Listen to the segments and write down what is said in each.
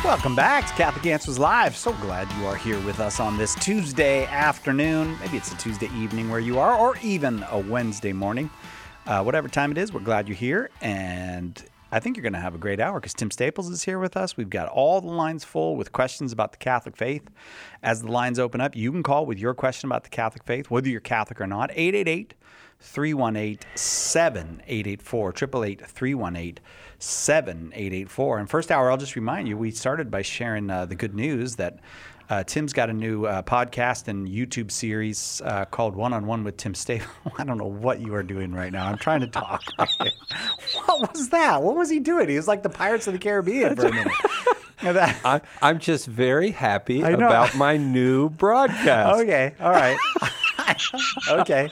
Welcome back to Catholic Answers Live. So glad you are here with us on this Tuesday afternoon. Maybe it's a Tuesday evening where you are, or even a Wednesday morning. Whatever time it is, we're glad you're here. And I think you're going to have a great hour because Tim Staples is here with us. We've got all the lines full with questions about the Catholic faith. As the lines open up, you can call with your question about the Catholic faith, whether you're Catholic or not. 888-318-7884, 888-318-7884. And first hour, I'll just remind you, we started by sharing the good news that Tim's got a new podcast and YouTube series called One-on-One with Tim Staples. I don't know what you are doing right now. I'm trying to talk. What was that? What was he doing? He was like the Pirates of the Caribbean for a minute. I'm just very happy about my new broadcast. Okay. All right. Okay.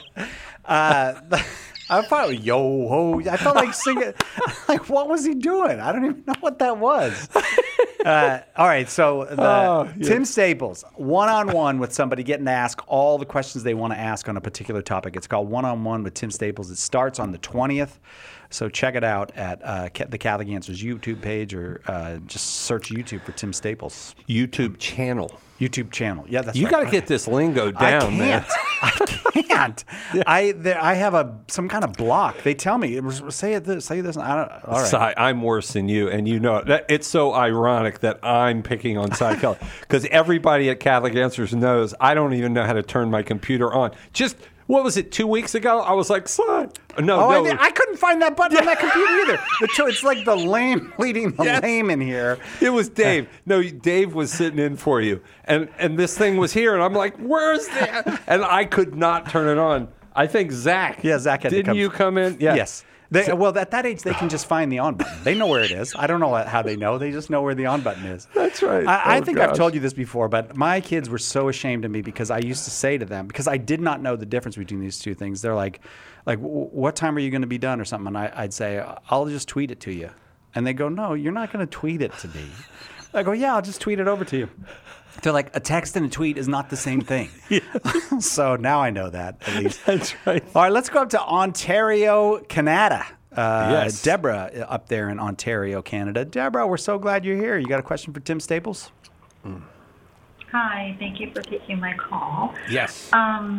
I felt I felt like singing. Like, what was he doing? I don't even know what that was. All right, so Tim Staples, one-on-one with somebody, getting to ask all the questions they want to ask on a particular topic. It's called One-on-One with Tim Staples. It starts on the 20th, so check it out at the Catholic Answers YouTube page, or just search YouTube for Tim Staples. YouTube channel. Yeah, that's you right. got to get this lingo down, man. I can't. Yeah. I have some kind of block. They tell me, say this. I don't. All right. Si, I'm worse than you, and you know it. It's so ironic that I'm picking on Cy Kelly because everybody at Catholic Answers knows I don't even know how to turn my computer on. Just. What was it, 2 weeks ago? I was like, son. No. I couldn't find that button on that computer either. It's like the lame leading the lame in here. It was Dave. No, Dave was sitting in for you. And this thing was here, and I'm like, where's that? And I could not turn it on. I think Zach. Yeah, Zach had Didn't you come in? Yeah. Yes. Well, at that age, they can just find the on button. They know where it is. I don't know how they know. They just know where the on button is. That's right. I think I've told you this before, but my kids were so ashamed of me because I used to say to them, because I did not know the difference between these two things. They're like, what time are you going to be done or something? And I'd say, I'll just tweet it to you. And they go, no, you're not going to tweet it to me. I go, yeah, I'll just tweet it over to you. They're like, a text and a tweet is not the same thing. So now I know that, at least. That's right. All right, let's go up to Ontario, Canada. Yes. Deborah up there in Ontario, Canada. Deborah, we're so glad you're here. You got a question for Tim Staples? Hi, thank you for taking my call. Yes.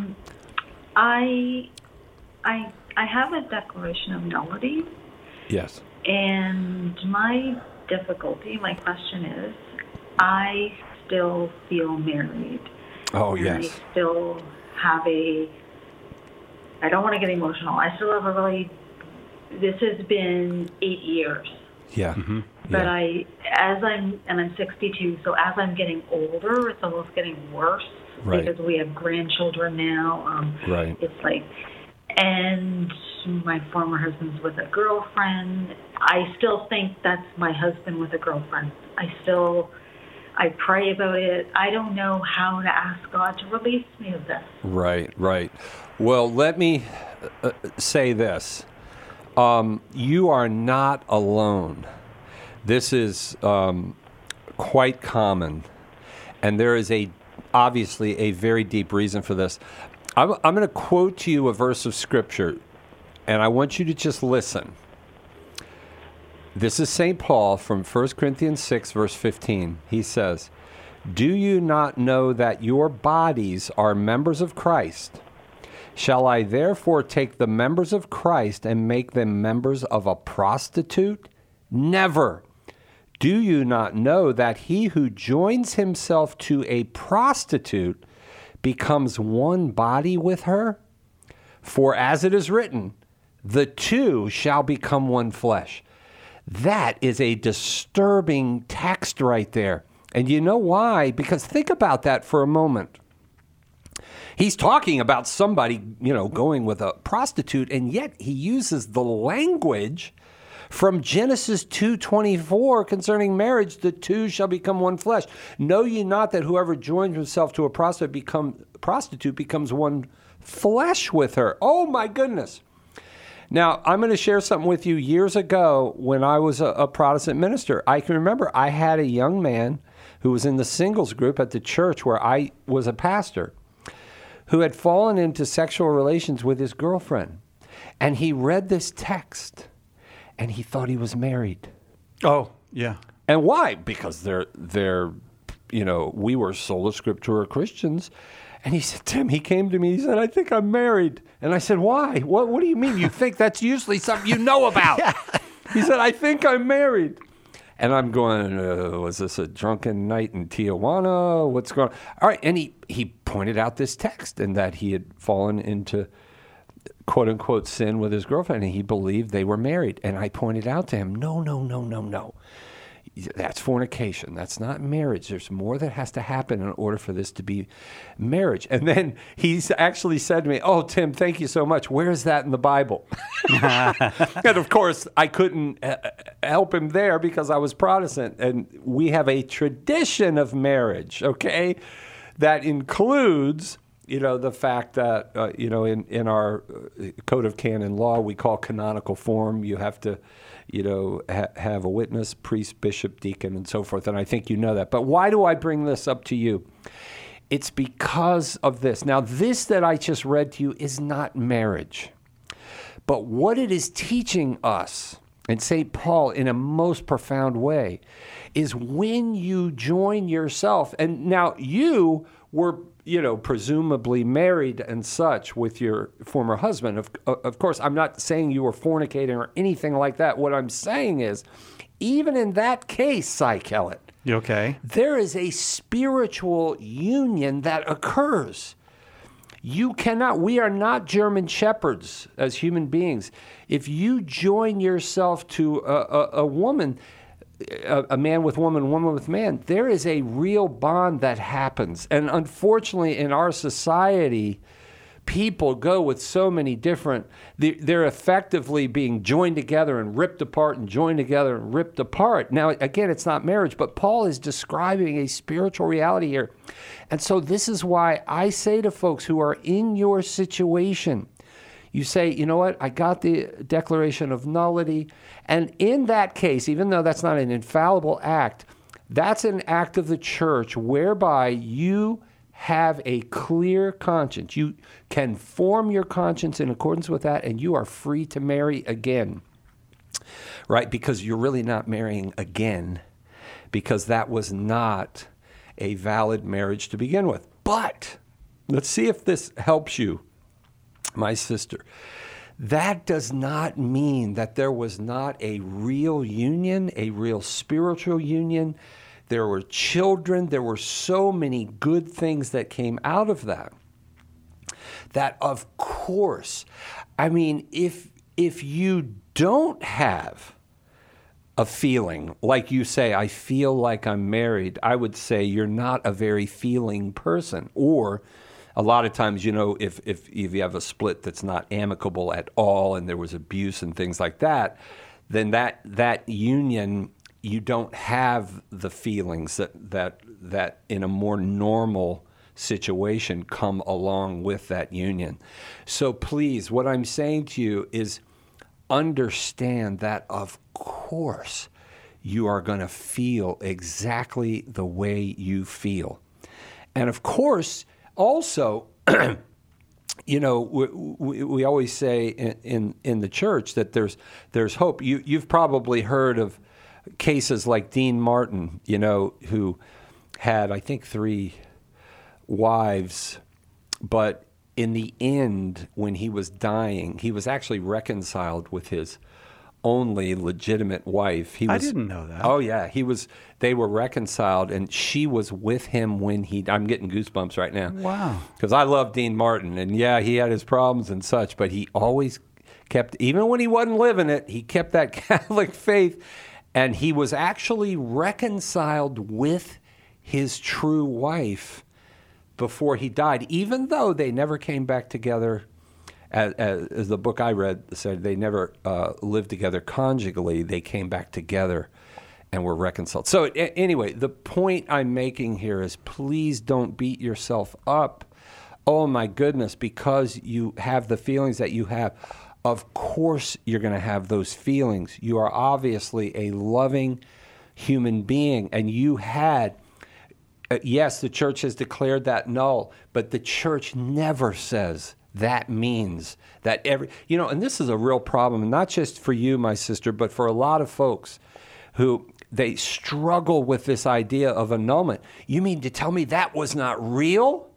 I have a declaration of nullity. Yes. And my question is, I still feel married. Oh, and yes. I still have I don't want to get emotional. I still have this has been 8 years. Yeah. Mm-hmm. But I'm 62, so as I'm getting older, it's almost getting worse. Right. Because we have grandchildren now. Right. It's like, and my former husband's with a girlfriend. I still think that's my husband with a girlfriend. I pray about it. I don't know how to ask God to release me of this. Right. Well, let me say this. You are not alone. This is quite common, and there is obviously a very deep reason for this. I'm going to quote to you a verse of Scripture, and I want you to just listen. This is St. Paul from 1 Corinthians 6, verse 15. He says, "Do you not know that your bodies are members of Christ? Shall I therefore take the members of Christ and make them members of a prostitute? Never. Do you not know that he who joins himself to a prostitute becomes one body with her? For as it is written, the two shall become one flesh." That is a disturbing text right there. And you know why? Because think about that for a moment. He's talking about somebody, going with a prostitute, and yet he uses the language from Genesis 2:24 concerning marriage, the two shall become one flesh. Know ye not that whoever joins himself to a prostitute becomes one flesh with her? Oh my goodness. Now, I'm going to share something with you. Years ago, when I was a Protestant minister, I can remember I had a young man who was in the singles group at the church where I was a pastor, who had fallen into sexual relations with his girlfriend. And he read this text, and he thought he was married. Oh, yeah. And why? Because they're we were sola scriptura Christians. And he said, Tim, he came to me, he said, I think I'm married. And I said, why? What do you mean? You think that's usually something you know about? Yeah. He said, I think I'm married. And I'm going, was this a drunken night in Tijuana? What's going on? All right. And he pointed out this text and that he had fallen into quote unquote sin with his girlfriend and he believed they were married. And I pointed out to him, no. That's fornication. That's not marriage. There's more that has to happen in order for this to be marriage. And then he's actually said to me, oh, Tim, thank you so much. Where is that in the Bible? And of course, I couldn't help him there because I was Protestant. And we have a tradition of marriage, okay, that includes, the fact that, in our Code of Canon Law, we call canonical form. You have to have a witness, priest, bishop, deacon, and so forth. And I think you know that. But why do I bring this up to you? It's because of this. Now, this that I just read to you is not marriage. But what it is teaching us, and St. Paul in a most profound way, is when you join yourself, and now you were presumably married and such with your former husband. Of course, I'm not saying you were fornicating or anything like that. What I'm saying is, even in that case, Cy Kellett, okay, there is a spiritual union that occurs. We are not German shepherds as human beings. If you join yourself to a woman, a man with woman with man, there is a real bond that happens. And unfortunately, in our society, people go with so many different, they're effectively being joined together and ripped apart and joined together and ripped apart. Now, again, it's not marriage, but Paul is describing a spiritual reality here. And so this is why I say to folks who are in your situation, you say, you know what, I got the declaration of nullity. And in that case, even though that's not an infallible act, that's an act of the church whereby you have a clear conscience. You can form your conscience in accordance with that, and you are free to marry again, right? Because you're really not marrying again, because that was not a valid marriage to begin with. But let's see if this helps you, my sister. That does not mean that there was not a real union, a real spiritual union. There were children. There were so many good things that came out of that. That, of course, I mean, if you don't have a feeling, like you say, I feel like I'm married, I would say you're not a very feeling person. Or a lot of times, if you have a split that's not amicable at all and there was abuse and things like that, then that union, you don't have the feelings that in a more normal situation come along with that union. So please, what I'm saying to you is understand that, of course, you are going to feel exactly the way you feel. And of course, also, we always say in the church that there's hope. You've probably heard of cases like Dean Martin, who had, I think, 3 wives, but in the end, when he was dying, he was actually reconciled with his only legitimate wife. I didn't know that. Oh yeah, they were reconciled, and she was with him when I'm getting goosebumps right now. Wow. Because I love Dean Martin, and yeah, he had his problems and such, but he always kept, even when he wasn't living it, he kept that Catholic faith, and he was actually reconciled with his true wife before he died, even though they never came back together. As the book I read said, they never lived together conjugally. They came back together and were reconciled. So anyway, the point I'm making here is, please don't beat yourself up. Oh my goodness, because you have the feelings that you have. Of course you're going to have those feelings. You are obviously a loving human being, and you had... yes, the church has declared that null, but the church never says that means that and this is a real problem, not just for you, my sister, but for a lot of folks who they struggle with this idea of annulment. You mean to tell me that was not real?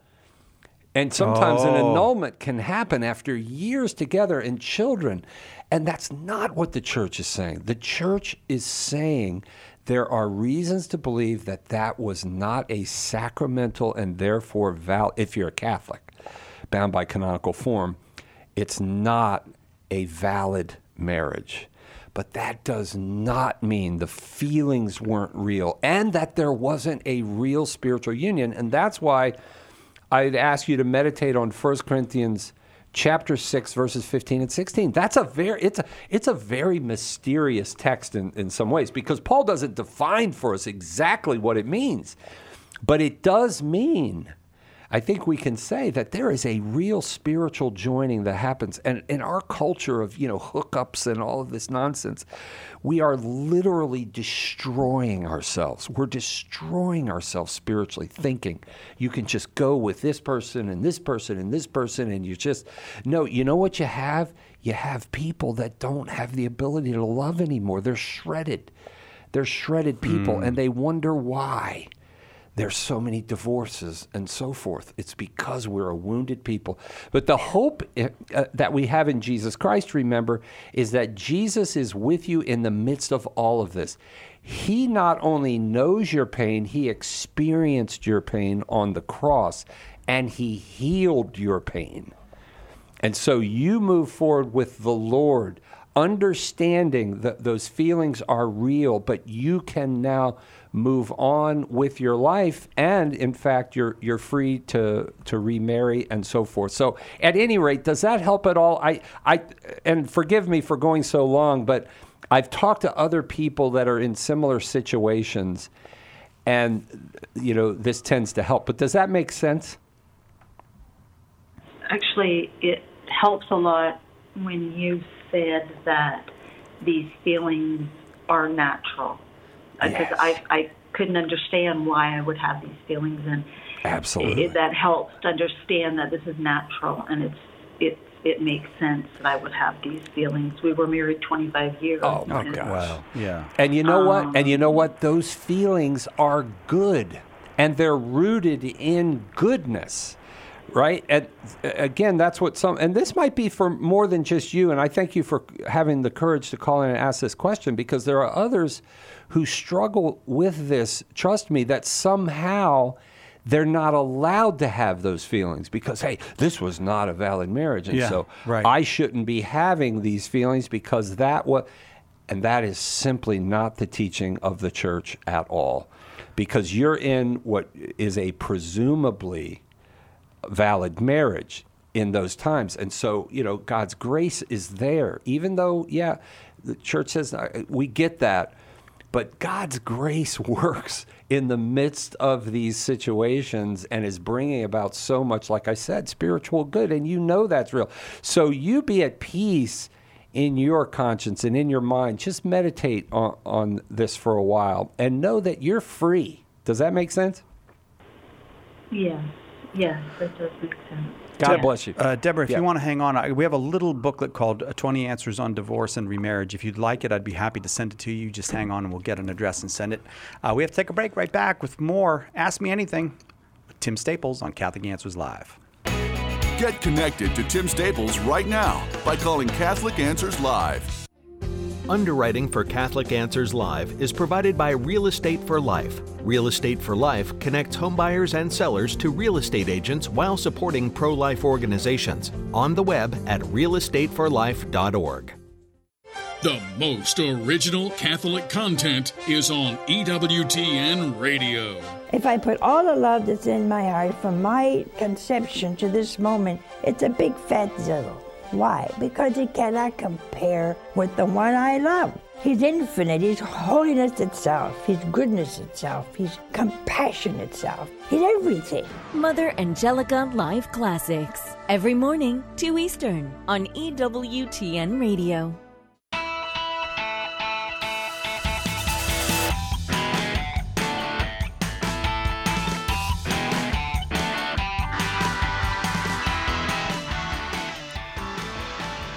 And sometimes an annulment can happen after years together in children. And that's not what the church is saying. The church is saying there are reasons to believe that that was not a sacramental and therefore valid, if you're a Catholic, bound by canonical form, it's not a valid marriage. But that does not mean the feelings weren't real and that there wasn't a real spiritual union. And that's why I'd ask you to meditate on 1 Corinthians chapter 6, verses 15 and 16. That's it's a very mysterious text in some ways, because Paul doesn't define for us exactly what it means. But it does mean, I think we can say that there is a real spiritual joining that happens. And in our culture of, hookups and all of this nonsense, we are literally destroying ourselves. We're destroying ourselves spiritually, thinking you can just go with this person and this person and this person, and no, you know what you have? You have people that don't have the ability to love anymore. They're shredded. They're shredded people, and they wonder why. There's so many divorces and so forth. It's because we're a wounded people. But the hope that we have in Jesus Christ, remember, is that Jesus is with you in the midst of all of this. He not only knows your pain, he experienced your pain on the cross, and he healed your pain. And so you move forward with the Lord, understanding that those feelings are real, but you can now move on with your life, and in fact, you're free to remarry and so forth. So, at any rate, does that help at all? I and forgive me for going so long, but I've talked to other people that are in similar situations, and this tends to help. But does that make sense? Actually, it helps a lot when you said that these feelings are natural. Because Yes. I couldn't understand why I would have these feelings, and Absolutely. that helps to understand that this is natural, and it makes sense that I would have these feelings. We were married 25 years. Oh, my and- gosh. Wow. Yeah. And you know what? And you know what? Those feelings are good, and they're rooted in goodness, right? And again, that's what and this might be for more than just you, and I thank you for having the courage to call in and ask this question, because there are others who struggle with this, trust me, that somehow they're not allowed to have those feelings because, hey, this was not a valid marriage. And so right. I shouldn't be having these feelings because and that is simply not the teaching of the church at all, because you're in what is a presumably valid marriage in those times. And so, God's grace is there, even though, the church says, we get that. But God's grace works in the midst of these situations and is bringing about so much, like I said, spiritual good. And that's real. So you be at peace in your conscience and in your mind. Just meditate on this for a while and know that you're free. Does that make sense? Yes, that does make sense. God bless you. Deborah, if Yeah. you want to hang on, we have a little booklet called 20 Answers on Divorce and Remarriage. If you'd like it, I'd be happy to send it to you. Just hang on and we'll get an address and send it. We have to take a break. Right back with more Ask Me Anything with Tim Staples on Catholic Answers Live. Get connected to Tim Staples right now by calling Catholic Answers Live. Underwriting for Catholic Answers Live is provided by Real Estate for Life. Real Estate for Life connects homebuyers and sellers to real estate agents while supporting pro-life organizations. On the web at realestateforlife.org. The most original Catholic content is on EWTN Radio. If I put all the love that's in my heart from my conception to this moment, it's a big fat zero. Why? Because it cannot compare with the one I love. He's infinite. He's holiness itself. He's goodness itself. He's compassion itself. He's everything. Mother Angelica Live Classics. Every morning, 2 Eastern, on EWTN Radio.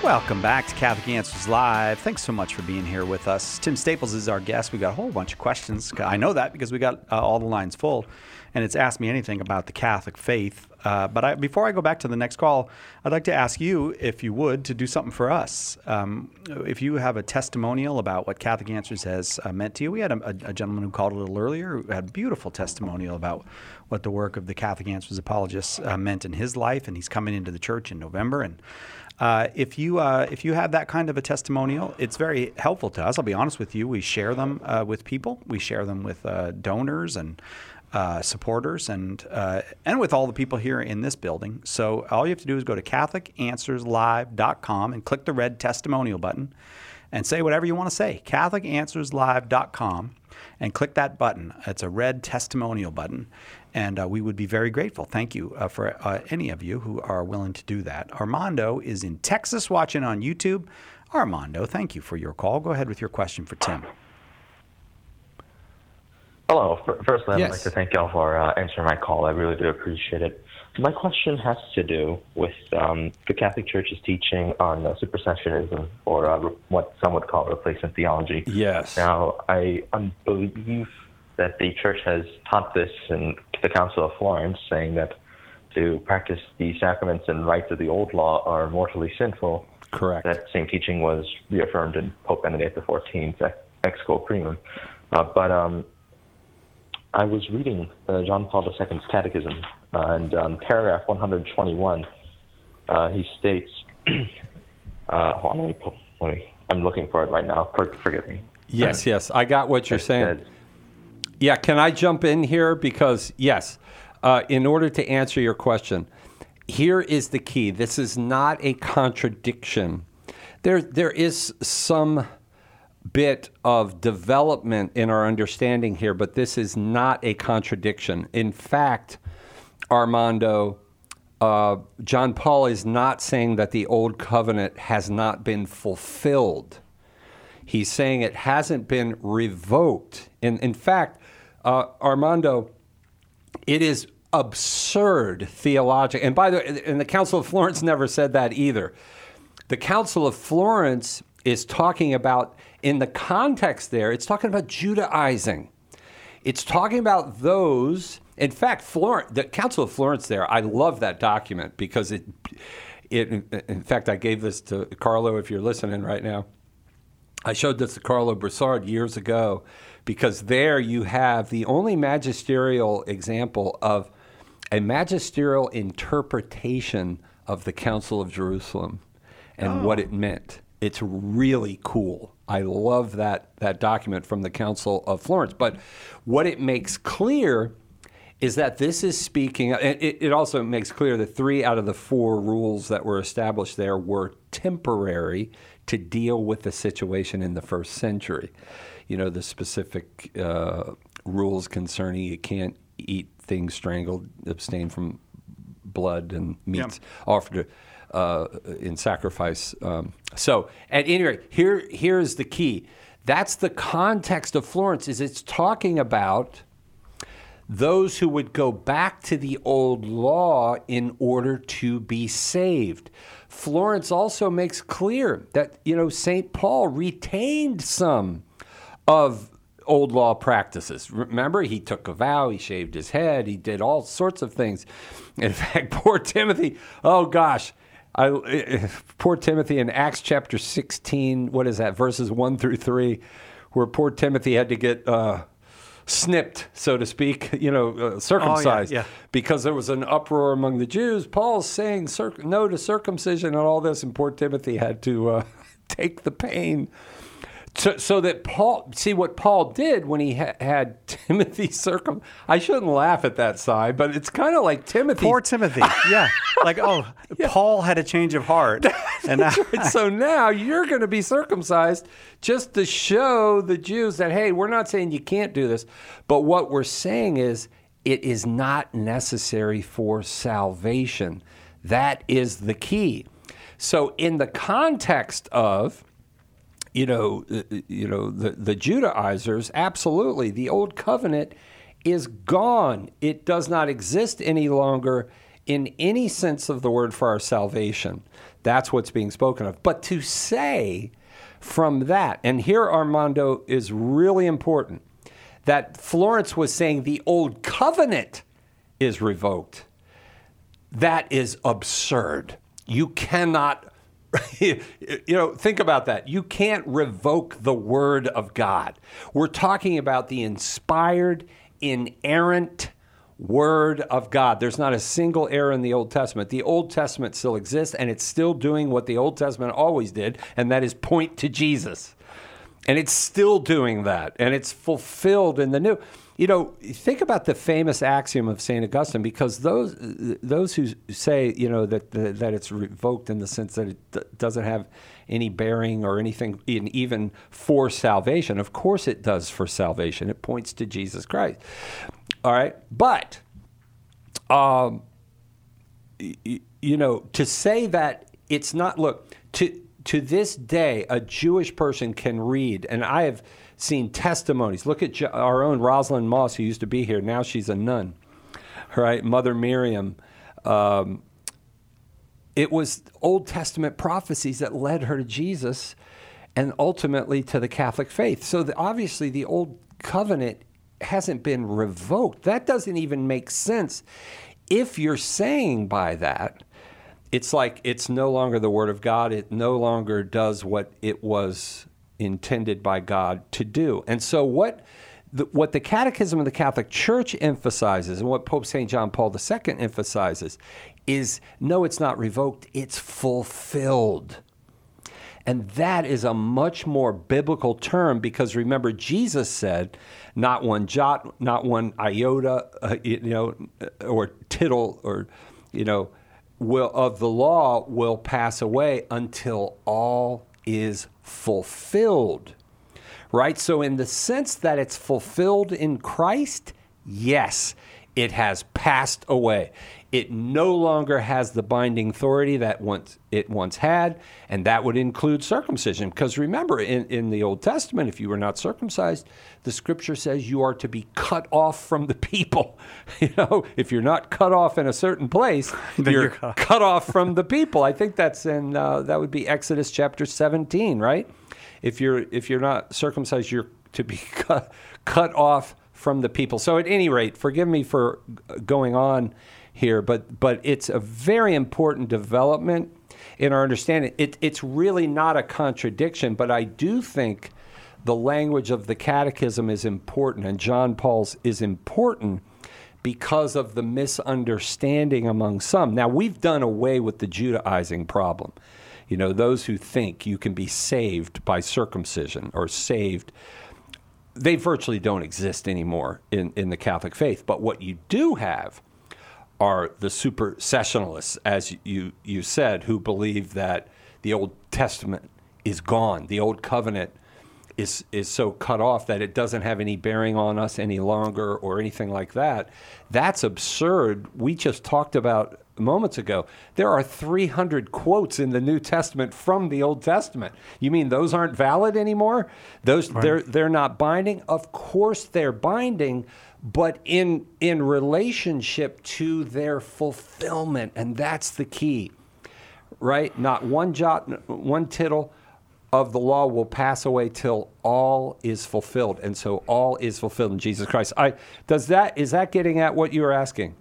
Welcome back to Catholic Answers Live. Thanks so much for being here with us. Tim Staples is our guest. We got a whole bunch of questions. I know that because we got all the lines full, and it's Ask Me Anything about the Catholic faith. But before I go back to the next call, I'd like to ask you, if you would, to do something for us. If you have a testimonial about what Catholic Answers has meant to you, we had a gentleman who called a little earlier who had a beautiful testimonial about what the work of the Catholic Answers apologists meant in his life, and he's coming into the church in November. And if you have that kind of a testimonial, it's very helpful to us. I'll be honest with you. We share them with people. We share them with donors and supporters and with all the people here in this building. So all you have to do is go to CatholicAnswersLive.com and click the red testimonial button and say whatever you want to say. CatholicAnswersLive.com and click that button. It's a red testimonial button. And we would be very grateful. Thank you for any of you who are willing to do that. Armando is in Texas watching on YouTube. Armando, thank you for your call. Go ahead with your question for Tim. Hello. Firstly, I'd like to thank y'all for answering my call. I really do appreciate it. My question has to do with the Catholic Church's teaching on supersessionism, or what some would call replacement theology. Yes. Now, I believe that the Church has taught this in the Council of Florence, saying that to practice the sacraments and rites of the old law are mortally sinful. Correct. That same teaching was reaffirmed in Pope Benedict XIV's Ex Quo Primum. But I was reading John Paul II's Catechism, and paragraph 121, he states, I'm looking for it right now. Forgive me. Yes, I got what you're saying. Yeah, can I jump in here? Because, yes, in order to answer your question, here is the key. This is not a contradiction. There is some bit of development in our understanding here, but this is not a contradiction. In fact, Armando, John Paul is not saying that the Old Covenant has not been fulfilled. He's saying it hasn't been revoked. In fact, Armando, it is absurd theologically. And by the way, and the Council of Florence never said that either. The Council of Florence is talking about, in the context there, it's talking about Judaizing. It's talking about those. In fact, the Council of Florence there, I love that document because in fact, I gave this to Carlo, if you're listening right now. I showed this to Carlo Broussard years ago because there you have the only magisterial example of a magisterial interpretation of the Council of Jerusalem and what it meant. It's really cool. I love that document from the Council of Florence. But what it makes clear is that this is speaking, and it also makes clear that 3 out of the 4 rules that were established there were temporary to deal with the situation in the first century. You know, the specific rules concerning you can't eat things strangled, abstain from blood and meats offered in sacrifice. So at any rate, here's the key. That's the context of Florence, is it's talking about those who would go back to the old law in order to be saved. Florence also makes clear that, St. Paul retained some of old law practices. Remember, he took a vow, he shaved his head, he did all sorts of things. In fact, poor Timothy, poor Timothy in Acts chapter 16, what is that, verses 1 through 3, where poor Timothy had to get snipped, so to speak, circumcised, because there was an uproar among the Jews. Paul's saying no to circumcision and all this, and poor Timothy had to take the pain. So that Paul, see what Paul did when he had Timothy circumcised. I shouldn't laugh at that side, but it's kind of like Timothy. Poor Timothy, yeah. Like, Paul had a change of heart. Right. So now you're going to be circumcised just to show the Jews that, hey, we're not saying you can't do this, but what we're saying is it is not necessary for salvation. That is the key. So in the context of the Judaizers, absolutely, the old covenant is gone. It does not exist any longer. in any sense of the word for our salvation. That's what's being spoken of. But to say from that, and here Armando is really important, that Florence was saying the old covenant is revoked. That is absurd. You cannot, think about that. You can't revoke the word of God. We're talking about the inspired, inerrant word of God. There's not a single error in the Old Testament. The Old Testament still exists, and it's still doing what the Old Testament always did, and that is point to Jesus. And it's still doing that, and it's fulfilled in the new. Think about the famous axiom of St. Augustine, because those who say, that it's revoked in the sense that it doesn't have any bearing or anything even for salvation. Of course it does for salvation. It points to Jesus Christ. All right, but to say that it's not. Look, to this day, a Jewish person can read, and I have seen testimonies. Look at our own Rosalind Moss, who used to be here. Now she's a nun, right? Mother Miriam. It was Old Testament prophecies that led her to Jesus, and ultimately to the Catholic faith. So obviously, the Old Covenant hasn't been revoked. That doesn't even make sense. If you're saying by that, it's like it's no longer the Word of God. It no longer does what it was intended by God to do. And so what the Catechism of the Catholic Church emphasizes, and what Pope St. John Paul II emphasizes, is no, it's not revoked, it's fulfilled. And that is a much more biblical term, because remember, Jesus said, not one jot, not one iota, or tittle, or, of the law will pass away until all is fulfilled. Right? So in the sense that it's fulfilled in Christ, yes, it has passed away. It no longer has the binding authority that it once had, and that would include circumcision. Because remember, in the Old Testament, if you were not circumcised, the Scripture says you are to be cut off from the people. If you're not cut off in a certain place, you're cut off from the people. I think that's in that would be Exodus chapter 17, right? If you're not circumcised, you're to be cut off from the people. So at any rate, forgive me for going on here, but it's a very important development in our understanding. It's really not a contradiction, but I do think the language of the Catechism is important, and John Paul's is important because of the misunderstanding among some. Now, we've done away with the Judaizing problem. Those who think you can be saved by circumcision or saved, they virtually don't exist anymore in the Catholic faith. But what you do have are the supersessionalists, as you said, who believe that the Old Testament is gone. The Old Covenant is so cut off that it doesn't have any bearing on us any longer or anything like that. That's absurd. We just talked about moments ago, there are 300 quotes in the New Testament from the Old Testament. You mean those aren't valid anymore? Those right. They're not binding? Of course they're binding, but in relationship to their fulfillment, and that's the key, right? Not one jot, one tittle of the law will pass away till all is fulfilled, and so all is fulfilled in Jesus Christ. Is that getting at what you were asking?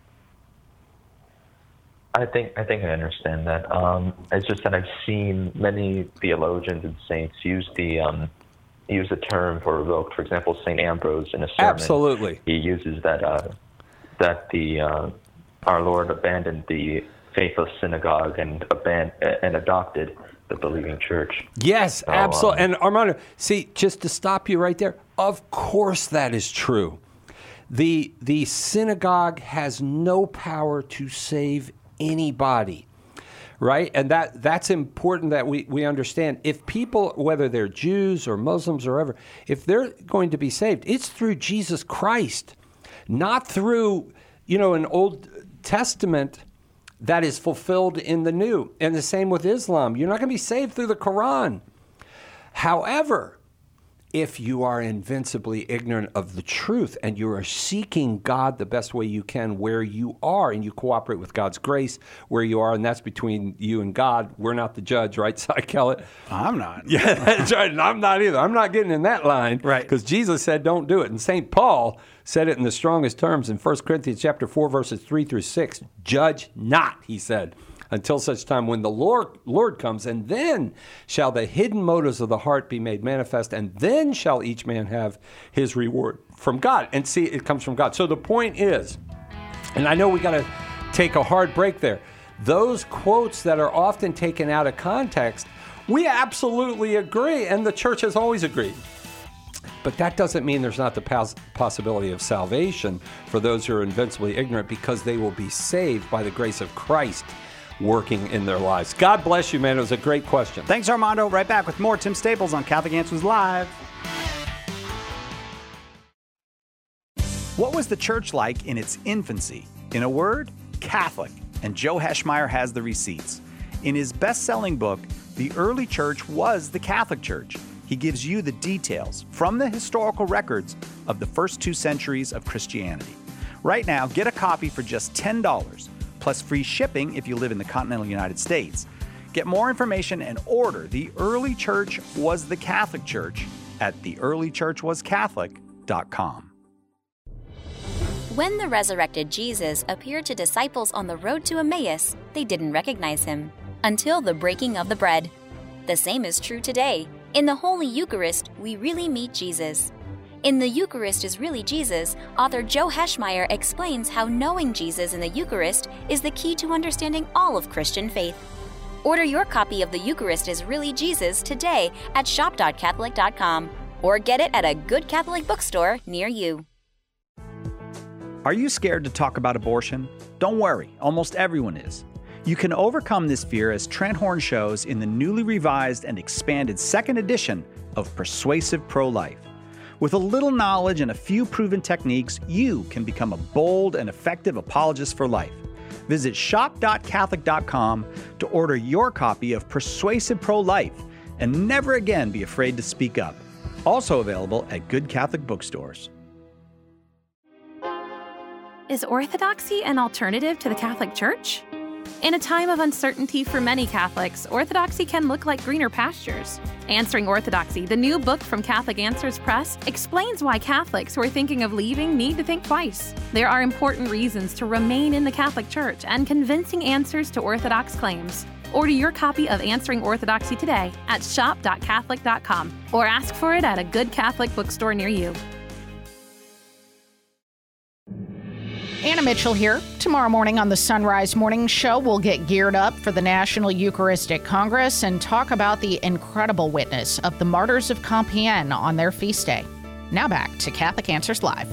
I think I understand that. It's just that I've seen many theologians and saints use the term for revoked. For example, St. Ambrose in a sermon, absolutely, he uses that our Lord abandoned the faithless synagogue and adopted the believing church. Yes, absolutely. And Armando, see, just to stop you right there, of course that is true. The synagogue has no power to save anybody, right? And that's important that we understand. If people, whether they're Jews or Muslims or whatever, if they're going to be saved, it's through Jesus Christ, not through, an Old Testament that is fulfilled in the New. And the same with Islam. You're not going to be saved through the Quran. However, if you are invincibly ignorant of the truth and you are seeking God the best way you can where you are, and you cooperate with God's grace where you are, and that's between you and God. We're not the judge, right, Cy Kellett? I'm not. Yeah, that's right, and I'm not either. I'm not getting in that line, right? Because Jesus said don't do it, and St. Paul said it in the strongest terms in 1 Corinthians chapter 4, verses 3 through 6. Judge not, he said, until such time when the Lord comes, and then shall the hidden motives of the heart be made manifest, and then shall each man have his reward from God. And see, it comes from God. So the point is, and I know we got to take a hard break there, those quotes that are often taken out of context, we absolutely agree, and the church has always agreed. But that doesn't mean there's not the possibility of salvation for those who are invincibly ignorant, because they will be saved by the grace of Christ working in their lives. God bless you, man. It was a great question. Thanks, Armando. Right back with more Tim Staples on Catholic Answers Live. What was the church like in its infancy? In a word, Catholic. And Joe Heschmeyer has the receipts. In his best-selling book, The Early Church Was the Catholic Church, he gives you the details from the historical records of the first 2 centuries of Christianity. Right now, get a copy for just $10, plus free shipping if you live in the continental United States. Get more information and order The Early Church Was the Catholic Church at theearlychurchwascatholic.com. When the resurrected Jesus appeared to disciples on the road to Emmaus, they didn't recognize him until the breaking of the bread. The same is true today. In the Holy Eucharist, we really meet Jesus. In The Eucharist is Really Jesus, author Joe Heschmeyer explains how knowing Jesus in the Eucharist is the key to understanding all of Christian faith. Order your copy of The Eucharist is Really Jesus today at shop.catholic.com or get it at a good Catholic bookstore near you. Are you scared to talk about abortion? Don't worry, almost everyone is. You can overcome this fear as Trent Horn shows in the newly revised and expanded 2nd edition of Persuasive Pro-Life. With a little knowledge and a few proven techniques, you can become a bold and effective apologist for life. Visit shop.catholic.com to order your copy of Persuasive Pro-Life and never again be afraid to speak up. Also available at good Catholic bookstores. Is orthodoxy an alternative to the Catholic Church? In a time of uncertainty for many Catholics, orthodoxy can look like greener pastures. Answering Orthodoxy, the new book from Catholic Answers Press, explains why Catholics who are thinking of leaving need to think twice. There are important reasons to remain in the Catholic Church and convincing answers to Orthodox claims. Order your copy of Answering Orthodoxy today at shop.catholic.com or ask for it at a good Catholic bookstore near you. Anna Mitchell here. Tomorrow morning on the Sunrise Morning Show, we'll get geared up for the National Eucharistic Congress and talk about the incredible witness of the Martyrs of Compiègne on their feast day. Now back to Catholic Answers Live.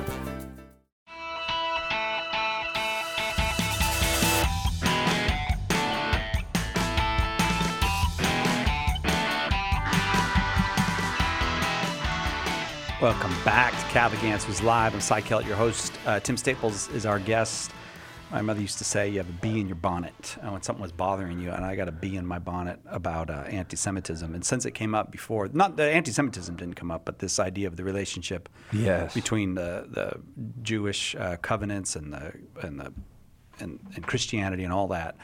Welcome back to Catholic Answers Live. I'm Cy Kellett, your host. Tim Staples is our guest. My mother used to say you have a bee in your bonnet when something was bothering you, and I got a bee in my bonnet about anti-Semitism. And since it came up before, not the anti-Semitism didn't come up, but this idea of the relationship between the Jewish covenants and Christianity and all that.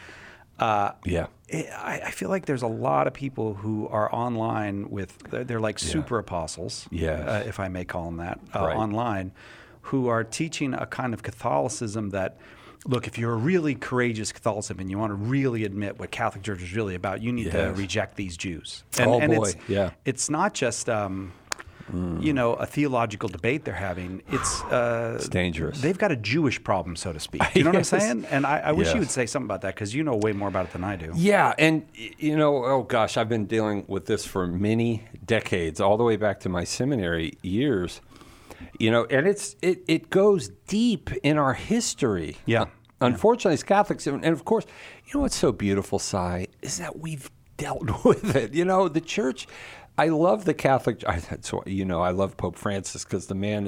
I feel like there's a lot of people who are online with, they're like super apostles, if I may call them that, online, who are teaching a kind of Catholicism that, look, if you're a really courageous Catholicism and you want to really admit what Catholic Church is really about, you need to reject these Jews. It's not just a theological debate they're having. It's dangerous. They've got a Jewish problem, so to speak. You know what I'm saying? And I wish you would say something about that, because you know way more about it than I do. Yeah, and oh gosh, I've been dealing with this for many decades, all the way back to my seminary years. And it goes deep in our history. Yeah. Unfortunately, as Catholics, and of course, what's so beautiful, Cy, is that we've dealt with it. The Church. I love the Catholic. I love Pope Francis because the man is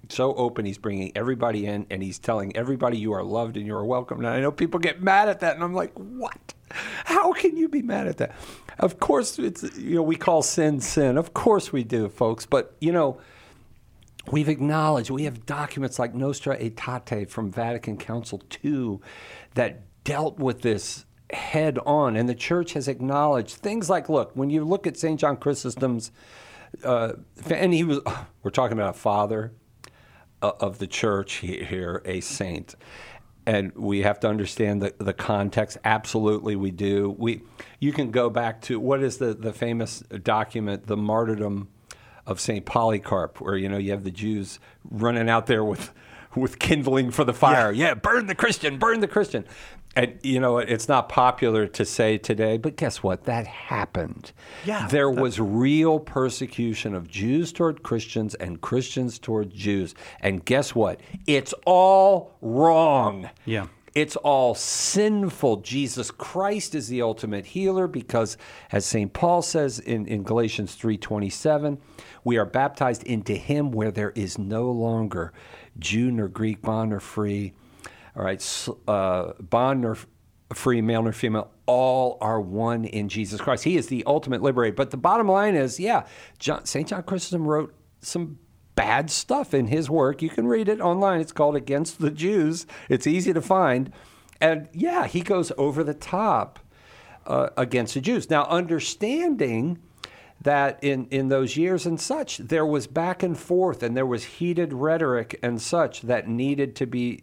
so open. He's bringing everybody in, and he's telling everybody you are loved and you are welcome. And I know people get mad at that, and I'm like, what? How can you be mad at that? Of course, it's we call sin sin. Of course we do, folks. But we've acknowledged, we have documents like Nostra Aetate from Vatican Council II that dealt with this head on, and the church has acknowledged things like, look, when you look at St. John Chrysostom's, and we're talking about a father of the church here, a saint. And we have to understand the context. Absolutely, we do. You can go back to, what is the famous document, the martyrdom of St. Polycarp, where, you have the Jews running out there with kindling for the fire. Yeah, burn the Christian, burn the Christian. And, it's not popular to say today, but guess what? That happened. Yeah. There was real persecution of Jews toward Christians and Christians toward Jews. And guess what? It's all wrong. Yeah. It's all sinful. Jesus Christ is the ultimate healer because, as St. Paul says in Galatians 3:27, we are baptized into him where there is no longer Jew nor Greek, bond nor free, all right, bond nor free, male nor female, all are one in Jesus Christ. He is the ultimate liberator. But the bottom line is, St. John Chrysostom wrote some bad stuff in his work. You can read it online. It's called Against the Jews. It's easy to find. And he goes over the top against the Jews. Now, understanding that in those years and such, there was back and forth and there was heated rhetoric and such that needed to be,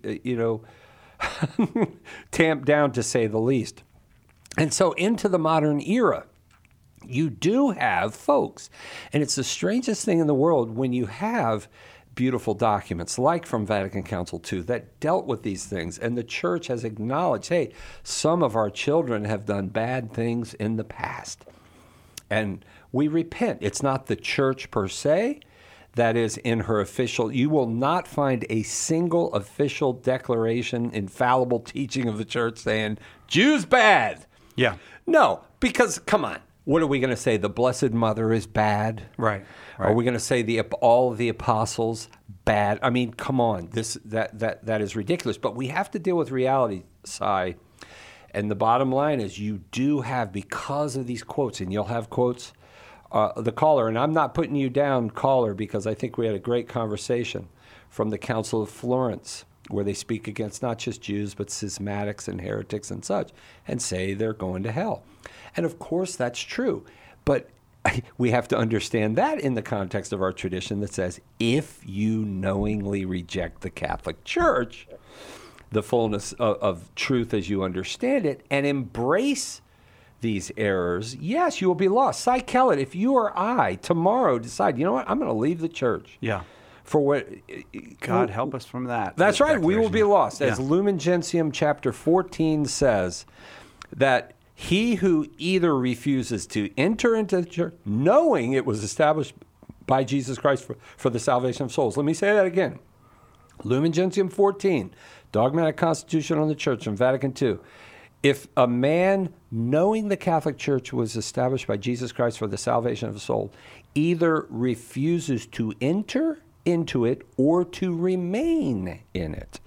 tamped down, to say the least. And so into the modern era, you do have folks, and it's the strangest thing in the world when you have beautiful documents like from Vatican Council II that dealt with these things, and the church has acknowledged, hey, some of our children have done bad things in the past. And we repent. It's not the church per se that is in her official. You will not find a single official declaration, infallible teaching of the church saying, Jews bad. Yeah. No, because, come on. What are we going to say? The Blessed Mother is bad? Right. Are we going to say all of the apostles bad? I mean, come on. That is ridiculous. But we have to deal with reality, Si. And the bottom line is you do have, because of these quotes, and you'll have quotes, the caller, and I'm not putting you down, caller, because I think we had a great conversation from the Council of Florence, where they speak against not just Jews, but schismatics and heretics and such, and say they're going to hell. And of course, that's true. But we have to understand that in the context of our tradition that says, if you knowingly reject the Catholic Church, the fullness of truth as you understand it, and embrace these errors, yes, you will be lost. Si Kellett, if you or I tomorrow decide, you know what, I'm going to leave the church. Yeah. For what? God help us from that. That's right. We will be lost. Yeah. As Lumen Gentium chapter 14 says, that he who either refuses to enter into the church, knowing it was established by Jesus Christ for the salvation of souls. Let me say that again. Lumen Gentium 14, Dogmatic Constitution on the Church from Vatican II. If a man, knowing the Catholic Church was established by Jesus Christ for the salvation of the soul, either refuses to enter into it or to remain in it,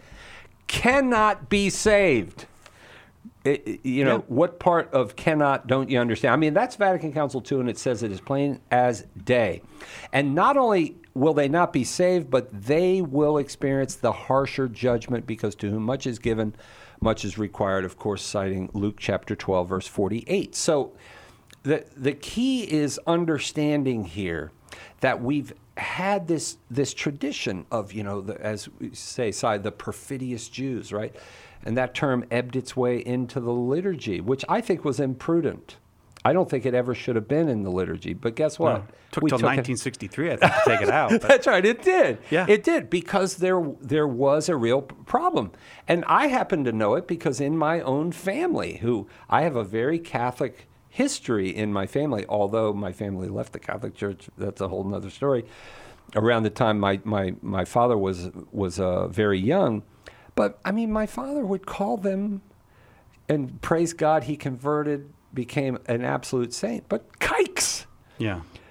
cannot be saved. What part of cannot don't you understand? I mean, that's Vatican Council II, and it says it as plain as day. And not only will they not be saved, but they will experience the harsher judgment, because to whom much is given, much is required, of course, citing Luke chapter 12, verse 48. So the key is understanding here that we've had this tradition of, as we say, the perfidious Jews, right? And that term ebbed its way into the liturgy, which I think was imprudent. I don't think it ever should have been in the liturgy. But guess what? Well, took till 1963, I think, to take it out. But. That's right. It did. Yeah. It did, because there was a real problem. And I happen to know it because in my own family, I have a very Catholic history in my family, although my family left the Catholic Church. That's a whole other story. Around the time my father was very young. But, I mean, my father would call them, and praise God, he converted, became an absolute saint. But kikes. Yeah.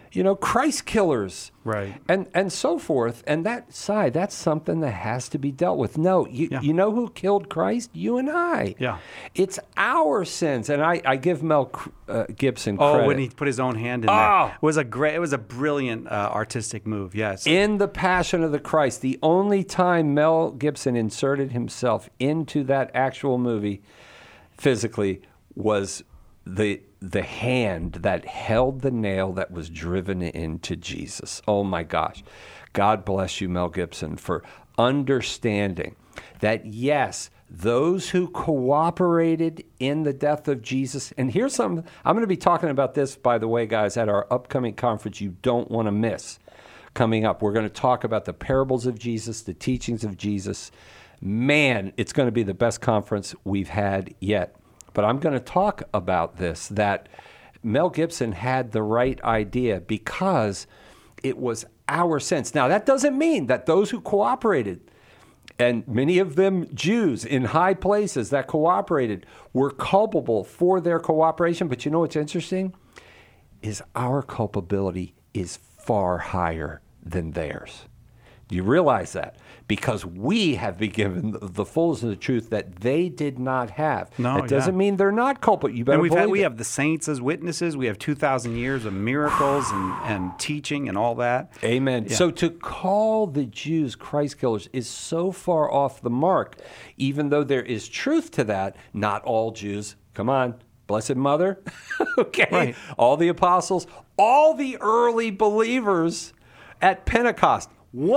Christ killers, right, and so forth. And that's something that has to be dealt with. No, you know who killed Christ? You and I. Yeah, it's our sins. And I give Mel Gibson credit. Oh, when he put his own hand in there, it was a brilliant artistic move. Yes, in The Passion of the Christ, the only time Mel Gibson inserted himself into that actual movie physically was the hand that held the nail that was driven into Jesus. Oh my gosh. God bless you, Mel Gibson, for understanding that, yes, those who cooperated in the death of Jesus, and here's something, I'm going to be talking about this, by the way, guys, at our upcoming conference you don't want to miss coming up. We're going to talk about the parables of Jesus, the teachings of Jesus. Man, it's going to be the best conference we've had yet. But I'm going to talk about this, that Mel Gibson had the right idea because it was our sins. Now, that doesn't mean that those who cooperated, and many of them Jews in high places that cooperated, were culpable for their cooperation. But you know what's interesting? Is our culpability is far higher than theirs. Do you realize that? Because we have been given the fullness of the truth that they did not have. No, that doesn't mean they're not culpable. You better and we it. have the saints as witnesses. We have 2,000 years of miracles and teaching and all that. Amen. Yeah. So to call the Jews Christ killers is so far off the mark, even though there is truth to that. Not all Jews. Come on. Blessed Mother. Okay. Right. All the apostles, all the early believers at Pentecost.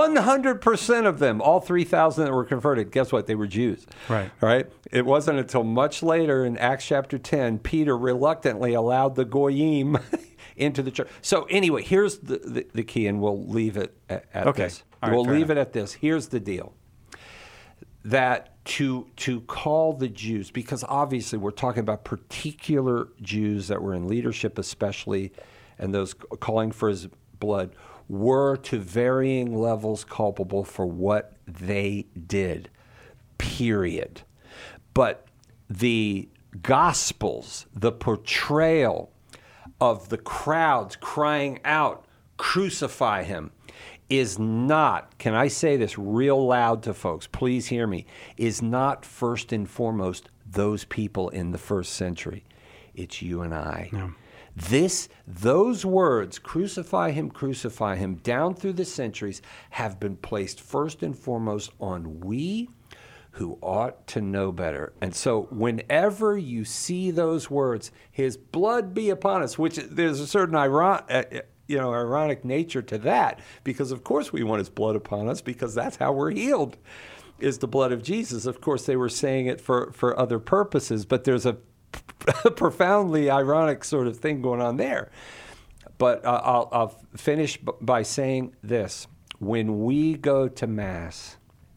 100% of them, all 3,000 that were converted, guess what? They were Jews. Right. It wasn't until much later in Acts chapter 10, Peter reluctantly allowed the Goyim into the church. So anyway, here's the key, and we'll leave it at this. We'll leave it at this. Here's the deal. That to call the Jews, because obviously we're talking about particular Jews that were in leadership especially, and those calling for his blood, were to varying levels culpable for what they did, period. But the Gospels, the portrayal of the crowds crying out, crucify him, is not, can I say this real loud to folks, please hear me, is not first and foremost those people in the first century. It's you and I. No. Those words, crucify him, down through the centuries have been placed first and foremost on we who ought to know better. And so whenever you see those words, his blood be upon us, which there's a certain ironic nature to that, because of course we want his blood upon us, because that's how we're healed, is the blood of Jesus. Of course they were saying it for other purposes, but there's a profoundly ironic sort of thing going on there. But I'll finish by saying this. When we go to Mass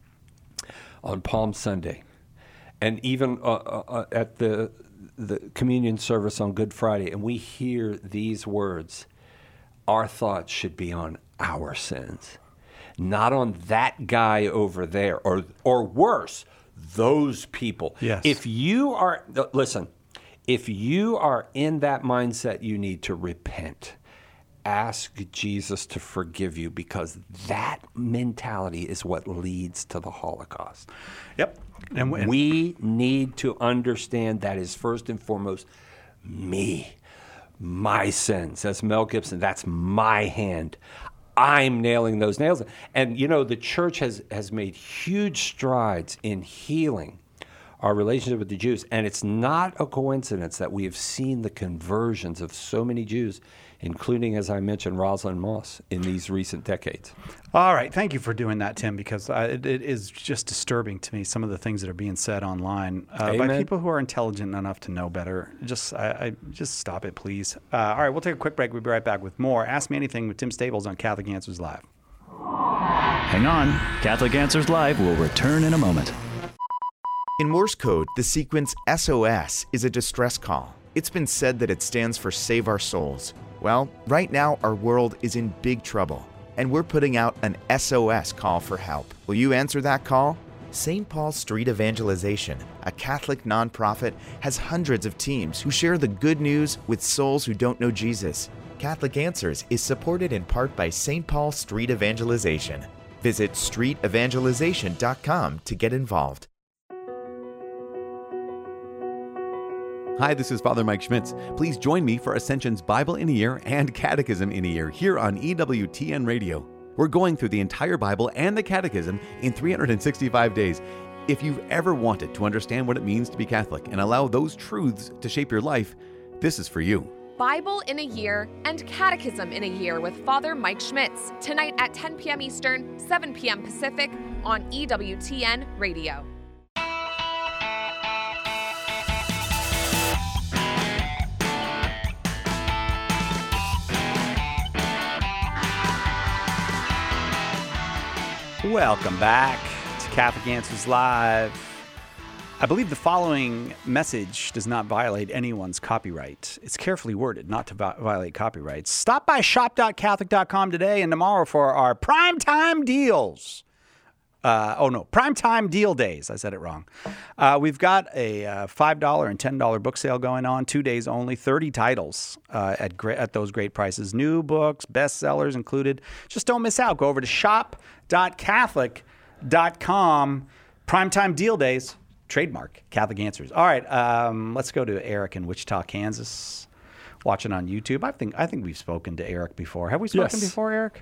on Palm Sunday, and even at the communion service on Good Friday, and we hear these words, our thoughts should be on our sins, not on that guy over there, or worse, those people. Yes. If you are in that mindset, you need to repent. Ask Jesus to forgive you, because that mentality is what leads to the Holocaust. Yep. And we need to understand that is first and foremost me, my sins. As Mel Gibson, that's my hand. I'm nailing those nails. And, the church has made huge strides in healing our relationship with the Jews. And it's not a coincidence that we have seen the conversions of so many Jews, including, as I mentioned, Rosalind Moss in these recent decades. All right. Thank you for doing that, Tim, because it is just disturbing to me, some of the things that are being said online by people who are intelligent enough to know better. Just stop it, please. All right. We'll take a quick break. We'll be right back with more Ask Me Anything with Tim Staples on Catholic Answers Live. Hang on. Catholic Answers Live will return in a moment. In Morse code, the sequence SOS is a distress call. It's been said that it stands for Save Our Souls. Well, right now our world is in big trouble, and we're putting out an SOS call for help. Will you answer that call? St. Paul Street Evangelization, a Catholic nonprofit, has hundreds of teams who share the good news with souls who don't know Jesus. Catholic Answers is supported in part by St. Paul Street Evangelization. Visit streetevangelization.com to get involved. Hi, this is Father Mike Schmitz. Please join me for Ascension's Bible in a Year and Catechism in a Year here on EWTN Radio. We're going through the entire Bible and the Catechism in 365 days. If you've ever wanted to understand what it means to be Catholic and allow those truths to shape your life, this is for you. Bible in a Year and Catechism in a Year with Father Mike Schmitz, tonight at 10 p.m. Eastern, 7 p.m. Pacific on EWTN Radio. Welcome back to Catholic Answers Live. I believe the following message does not violate anyone's copyright. It's carefully worded not to violate copyrights. Stop by shop.catholic.com today and tomorrow for our primetime deals. Primetime deal days. I said it wrong. We've got a $5 and $10 book sale going on, 2 days only, 30 titles at those great prices. New books, bestsellers included. Just don't miss out. Go over to shop.catholic.com. Primetime deal days. Trademark Catholic Answers. All right, let's go to Eric in Wichita, Kansas, watching on YouTube. I think we've spoken to Eric before. Have we spoken before, Eric?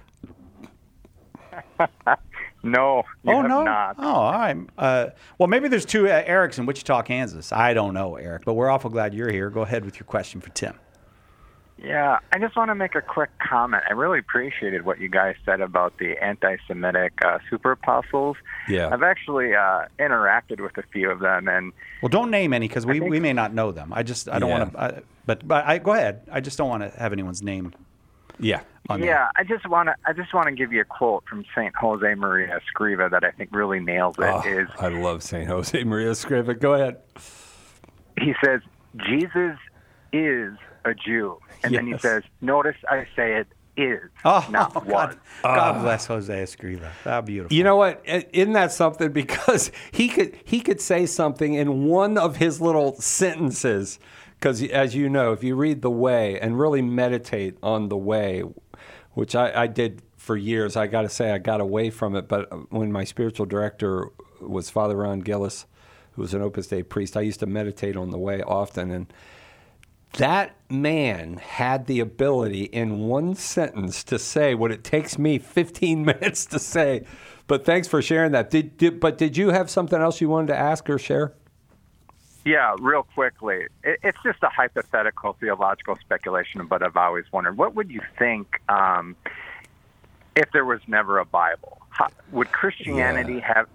No, you have not. Oh, all right. Well, maybe there's two Erics in Wichita, Kansas. I don't know, Eric, but we're awful glad you're here. Go ahead with your question for Tim. Yeah, I just want to make a quick comment. I really appreciated what you guys said about the anti-Semitic super apostles. Yeah. I've actually interacted with a few of them, and well, don't name any because we may not know them. I don't want to. But go ahead. I just don't want to have anyone's name. Yeah. I just want to give you a quote from Saint Jose Maria Escriva that I think really nails it. I love Saint Jose Maria Escriva. Go ahead. He says, Jesus is a Jew. And then he says, notice I say it is, not was. God bless Jose Escriva. How beautiful. You know what? Isn't that something? Because he could say something in one of his little sentences. Because as you know, if you read The Way and really meditate on The Way, which I did for years, I got to say I got away from it. But when my spiritual director was Father Ron Gillis, who was an Opus Dei priest, I used to meditate on The Way often. And that man had the ability in one sentence to say what it takes me 15 minutes to say. But thanks for sharing that. Did you have something else you wanted to ask or share? Yeah, real quickly. It's just a hypothetical theological speculation, but I've always wondered, what would you think if there was never a Bible? Would Christianity have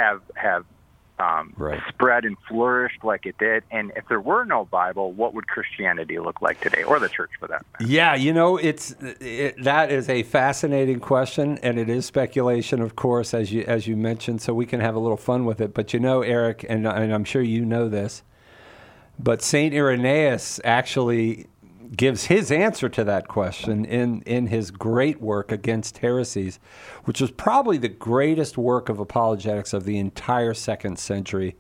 spread and flourished like it did? And if there were no Bible, what would Christianity look like today, or the church for that matter? Yeah, that is a fascinating question, and it is speculation, of course, as you mentioned, so we can have a little fun with it. But Eric, and I'm sure you know this, but St. Irenaeus actually gives his answer to that question in his great work Against Heresies, which was probably the greatest work of apologetics of the entire 2nd century.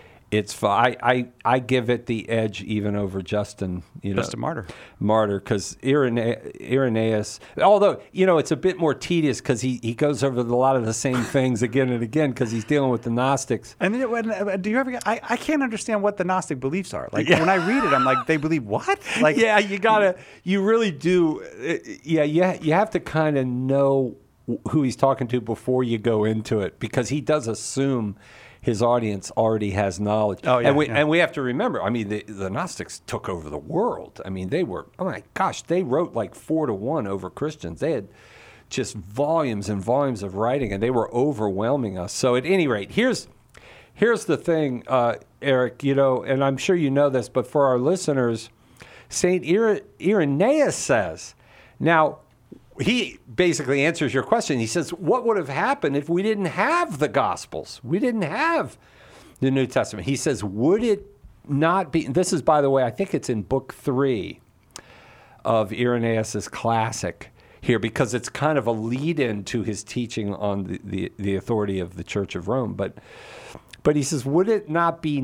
I give it the edge even over Justin Martyr. Because Irenaeus, although it's a bit more tedious because he goes over a lot of the same things again and again because he's dealing with the Gnostics. And then, do you ever? I can't understand what the Gnostic beliefs are. Like when I read it, I'm like, they believe what? Like you really do. You have to kind of know who he's talking to before you go into it because he does assume his audience already has knowledge. Oh, yeah, and we have to remember, I mean, the Gnostics took over the world. I mean, they were, oh my gosh, they wrote like 4-1 over Christians. They had just volumes and volumes of writing, and they were overwhelming us. So at any rate, here's the thing, Eric, and I'm sure you know this, but for our listeners, St. Irenaeus says, now, he basically answers your question. He says, what would have happened if we didn't have the Gospels? We didn't have the New Testament. He says, would it not be, this is, by the way, I think it's in book 3 of Irenaeus' classic here, because it's kind of a lead-in to his teaching on the authority of the Church of Rome. But he says, would it not be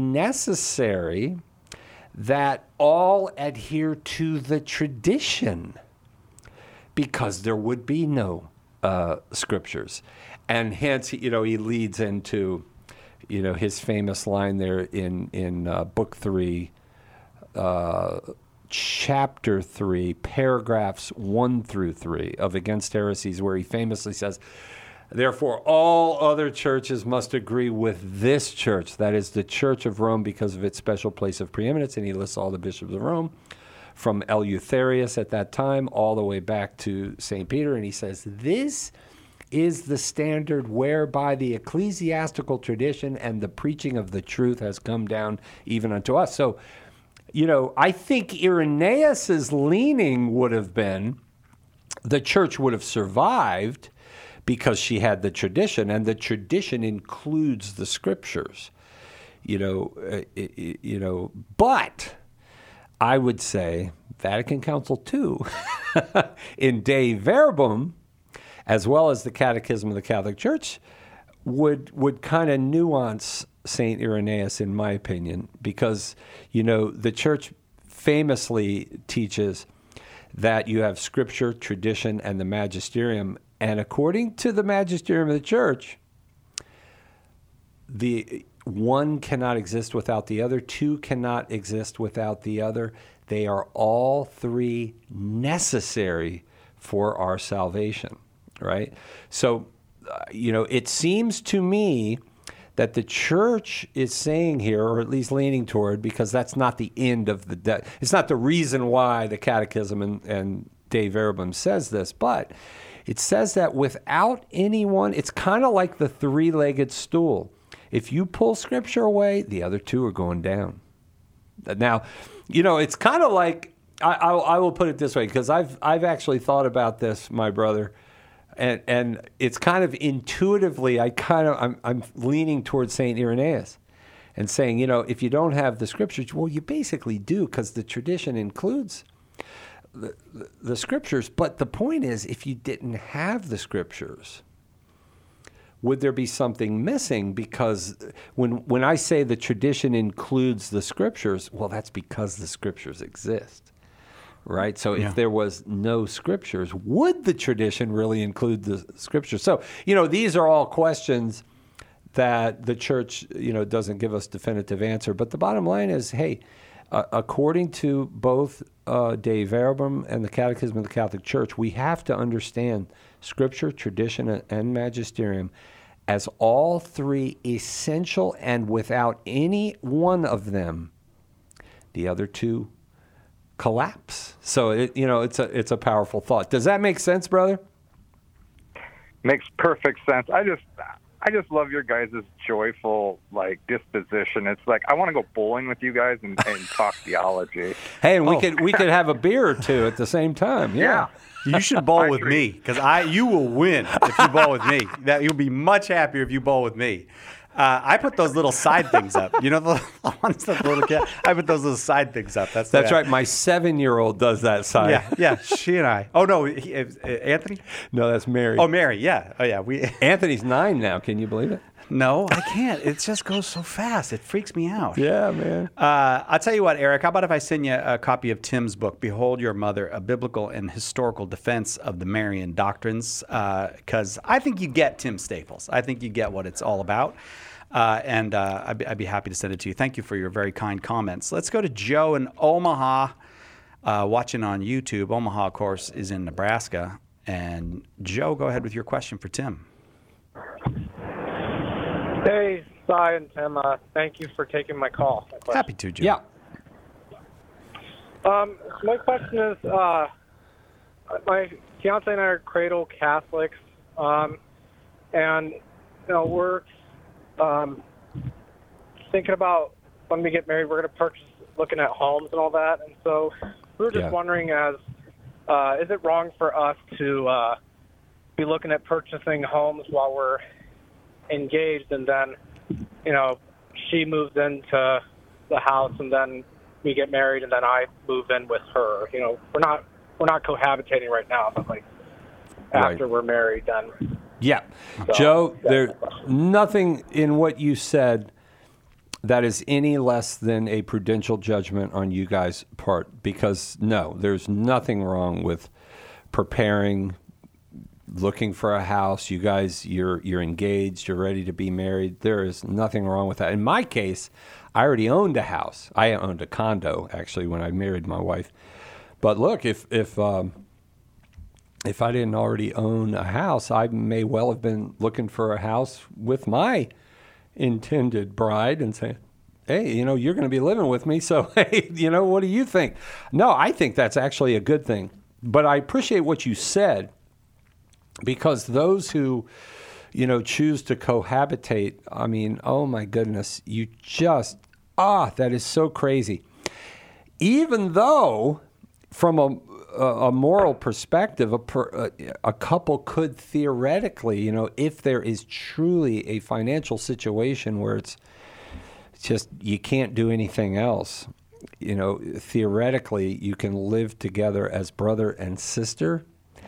necessary that all adhere to the tradition? because there would be no scriptures. And hence, he leads into, his famous line there in Book 3, Chapter 3, paragraphs 1 through 3 of Against Heresies, where he famously says, therefore, all other churches must agree with this church, that is the Church of Rome, because of its special place of preeminence. And he lists all the bishops of Rome, from Eleutherius at that time all the way back to St. Peter. And he says, this is the standard whereby the ecclesiastical tradition and the preaching of the truth has come down even unto us. So, I think Irenaeus's leaning would have been the church would have survived because she had the tradition, and the tradition includes the scriptures. But I would say Vatican Council II in Dei Verbum, as well as the Catechism of the Catholic Church, would kind of nuance St. Irenaeus, in my opinion, because, the church famously teaches that you have scripture, tradition, and the magisterium. And according to the magisterium of the church, the one cannot exist without the other, two cannot exist without the other. They are all three necessary for our salvation, right? So, it seems to me that the church is saying here, or at least leaning toward, because that's not the end of it's not the reason why the Catechism and Dei Verbum says this, but it says that without anyone, it's kind of like the three-legged stool. If you pull Scripture away, the other two are going down. Now, it's kind of like, I will put it this way, because I've actually thought about this, my brother, and it's kind of intuitively, I'm leaning towards St. Irenaeus and saying, if you don't have the Scriptures, well, you basically do, because the tradition includes the Scriptures. But the point is, if you didn't have the Scriptures, would there be something missing? Because when I say the tradition includes the Scriptures, well, that's because the Scriptures exist, right? So if there was no Scriptures, would the tradition really include the Scriptures? So, these are all questions that the church, doesn't give us definitive answer. But the bottom line is, hey, according to both Dei Verbum and the Catechism of the Catholic Church, we have to understand Scripture, tradition, and magisterium as all three essential, and without any one of them, the other two collapse. So it's a powerful thought. Does that make sense, brother? Makes perfect sense. I just love your guys' joyful disposition. It's like I want to go bowling with you guys and talk theology. Hey, and we could have a beer or two at the same time. Yeah. You should bowl with me, because you will win if you bowl with me. You'll be much happier if you bowl with me. I put those little side things up. The ones that the little kid. I put those little side things up. That's right. My 7-year-old does that side. Yeah. She and I. Oh no, Anthony? No, that's Mary. Oh, Mary. Yeah. Oh yeah. Anthony's 9 now. Can you believe it? No, I can't. It just goes so fast. It freaks me out. Yeah, man. I'll tell you what, Eric. How about if I send you a copy of Tim's book, Behold Your Mother, A Biblical and Historical Defense of the Marian Doctrines? Because I think you get Tim Staples. I think you get what it's all about. And I'd be happy to send it to you. Thank you for your very kind comments. Let's go to Joe in Omaha, watching on YouTube. Omaha, of course, is in Nebraska. And Joe, go ahead with your question for Tim. Hey, Cy and Tim. Thank you for taking my call. Happy to, Joe. Yeah. My question is, my fiance and I are cradle Catholics, and we're thinking about when we get married, we're going to looking at homes and all that, and so we were just wondering, is it wrong for us to be looking at purchasing homes while we're engaged, and then she moves into the house, and then we get married, and then I move in with her? We're not cohabitating right now, but after we're married, then So, Joe, there's nothing in what you said that is any less than a prudential judgment on you guys' part, because no, there's nothing wrong with preparing, looking for a house. You guys, you're engaged. You're ready to be married. There is nothing wrong with that. In my case, I already owned a house. I owned a condo actually when I married my wife. But look, if I didn't already own a house, I may well have been looking for a house with my intended bride and saying, hey, you're going to be living with me, so hey, what do you think? No, I think that's actually a good thing. But I appreciate what you said, because those who, choose to cohabitate, I mean, oh my goodness, you just, that is so crazy. Even though, from a moral perspective, a couple could theoretically, if there is truly a financial situation where it's just you can't do anything else, theoretically you can live together as brother and sister.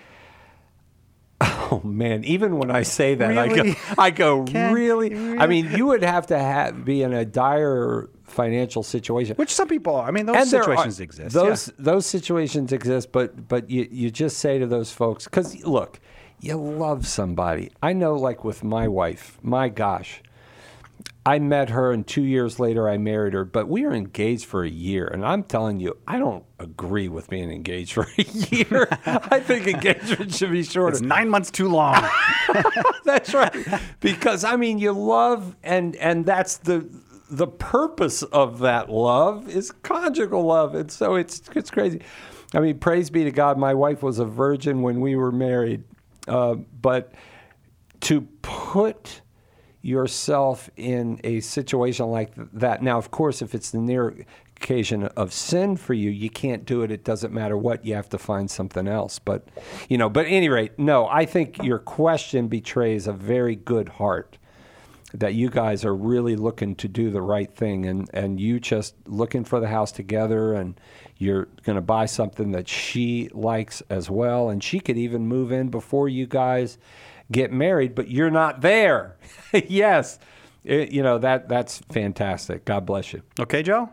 Oh man! Even when I say that, really? I go, really? I mean, you would have to be in a dire financial situation, which some people are. I mean, those situations exist. Those situations exist, but you just say to those folks, because look, you love somebody. I know, like with my wife, my gosh, I met her and 2 years later I married her, but we were engaged for a year. And I'm telling you, I don't agree with being engaged for a year. I think engagement should be shorter. It's 9 months too long. That's right. Because, I mean, you love, and that's the purpose of that love is conjugal love. And so it's crazy. I mean, praise be to God, my wife was a virgin when we were married. But to put yourself in a situation like that. Now, of course, if it's the near occasion of sin for you, you can't do it. It doesn't matter what. You have to find something else. But, but at any rate, no, I think your question betrays a very good heart, that you guys are really looking to do the right thing, and you just looking for the house together, and you're going to buy something that she likes as well, and she could even move in before you guys get married, but you're not there. Yes. That's fantastic. God bless you. Okay, Joe?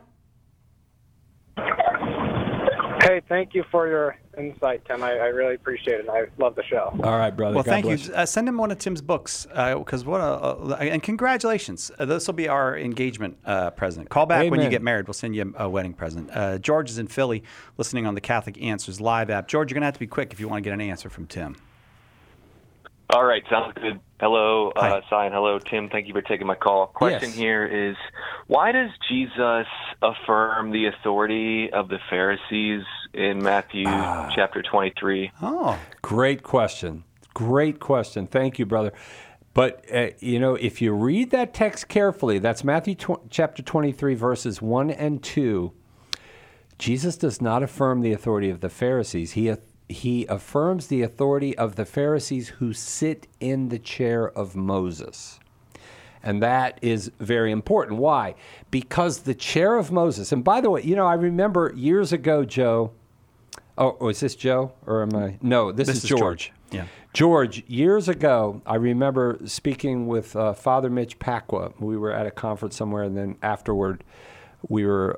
Hey, thank you for your insight, Tim. I really appreciate it. I love the show. All right, brother. Well, God thank bless you. Send him one of Tim's books, because and congratulations. This will be our engagement present. Call back when you get married. We'll send you a wedding present. George is in Philly, listening on the Catholic Answers Live app. George, you're going to have to be quick if you want to get an answer from Tim. All right, sounds good. Hello, Cy, and hello, Tim. Thank you for taking my call. Question here is, why does Jesus affirm the authority of the Pharisees in Matthew chapter 23? Oh, great question. Great question. Thank you, brother. But, if you read that text carefully, that's Matthew chapter 23, verses 1 and 2. Jesus does not affirm the authority of the Pharisees. He affirms the authority of the Pharisees who sit in the chair of Moses. And that is very important. Why? Because the chair of Moses, and by the way, I remember years ago, Joe, is this Joe or am I? No, this is George. Yeah. George, years ago, I remember speaking with Father Mitch Pacwa. We were at a conference somewhere, and then afterward, we were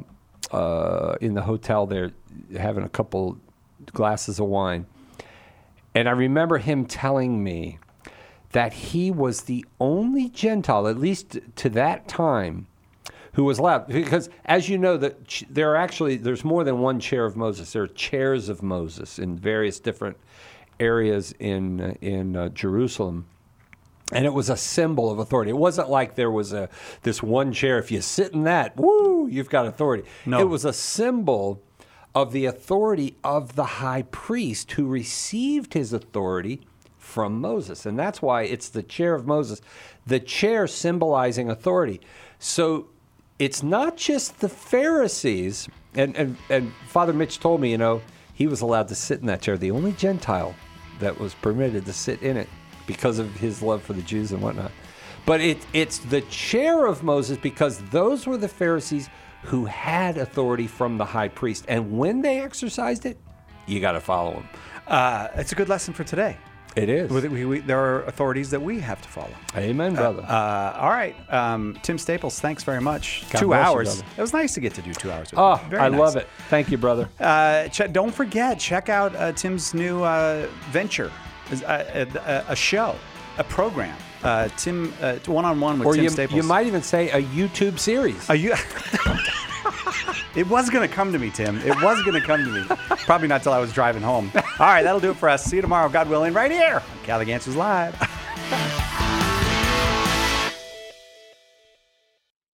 in the hotel there having a couple glasses of wine. And I remember him telling me that he was the only Gentile, at least to that time, who was allowed. Because as you know, there's more than one chair of Moses. There are chairs of Moses in various different areas in Jerusalem. And it was a symbol of authority. It wasn't like there was this one chair. If you sit in that, woo, you've got authority. No. It was a symbol of the authority of the high priest who received his authority from Moses. And that's why it's the chair of Moses, the chair symbolizing authority. So it's not just the Pharisees, and Father Mitch told me, he was allowed to sit in that chair, the only Gentile that was permitted to sit in it because of his love for the Jews and whatnot. But it's the chair of Moses because those were the Pharisees who had authority from the high priest. And when they exercised it, you got to follow them. It's a good lesson for today. It is. There are authorities that we have to follow. Amen, brother. All right. Tim Staples, thanks very much. God 2 bless you, hours. brother. It was nice to get to do 2 hours with Oh, you. Very I nice. love it. Thank you, brother. Don't forget, check out Tim's new venture, a show, a program. Tim, one-on-one with Tim Staples. You might even say a YouTube series. It was going to come to me, Tim. It was going to come to me. Probably not till I was driving home. All right, that'll do it for us. See you tomorrow, God willing, right here on Catholic Answers Live.